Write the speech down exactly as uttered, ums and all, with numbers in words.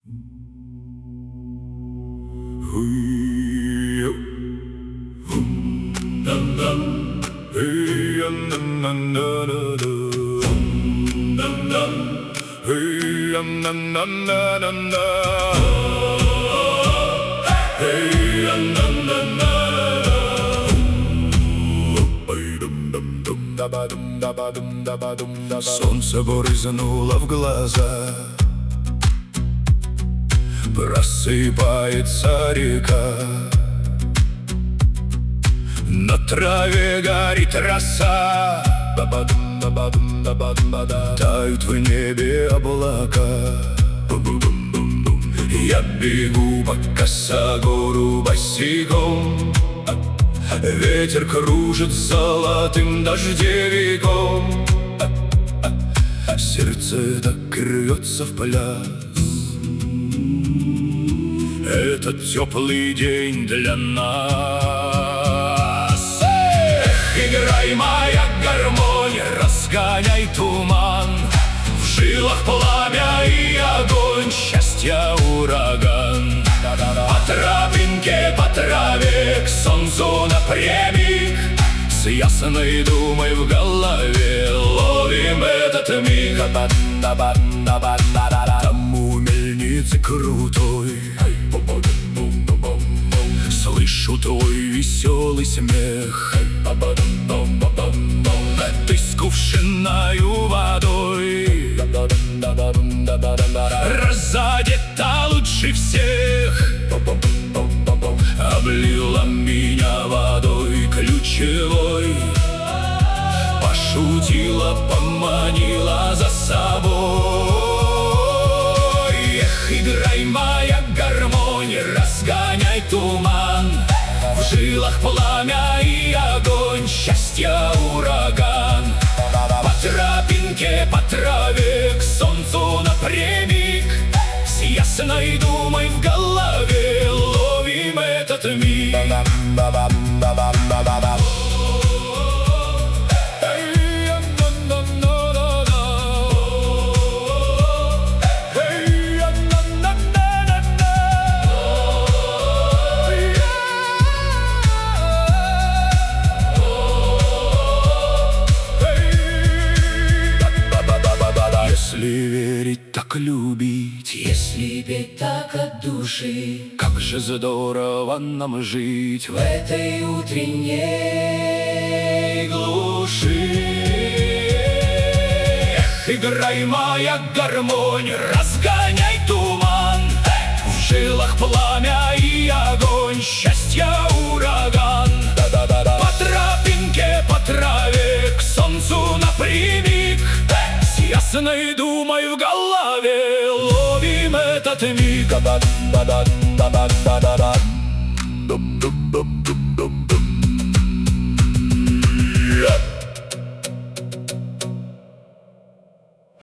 Солнце брызнуло в глаза, просыпается река, на траве горит роса, тают в небе облака. Я бегу по косогору босиком, ветер кружит золотым дождевиком. Сердце так рвется в пляс. Этот теплый день для нас. Эх, играй, моя гармонь, разгоняй туман. В жилах пламя и огонь, счастья ураган. По тропинке, по траве, к солнцу напрямик, с ясной думой в голове ловим этот миг. Там у мельницы крутой слышу твой веселый смех. Ты с кувшиною водой разодета лучше всех, облила меня водой ключевой, пошутила, поманила за собой. Эх, играй, моя гармонь, разгоняй туман. В жилах пламя и огонь, счастья ураган. По тропинке, по траве, к солнцу напрямик, с ясной думой в голове ловим этот миг. Если верить, так любить, если петь так от души, как же здорово нам жить в этой утренней глуши. Эх, играй, моя гармонь, разгоняй туман. В жилах пламя и огонь, счастья ураган. По тропинке, по траве, к солнцу напрямик, с ясной думой в голове ловим этот миг.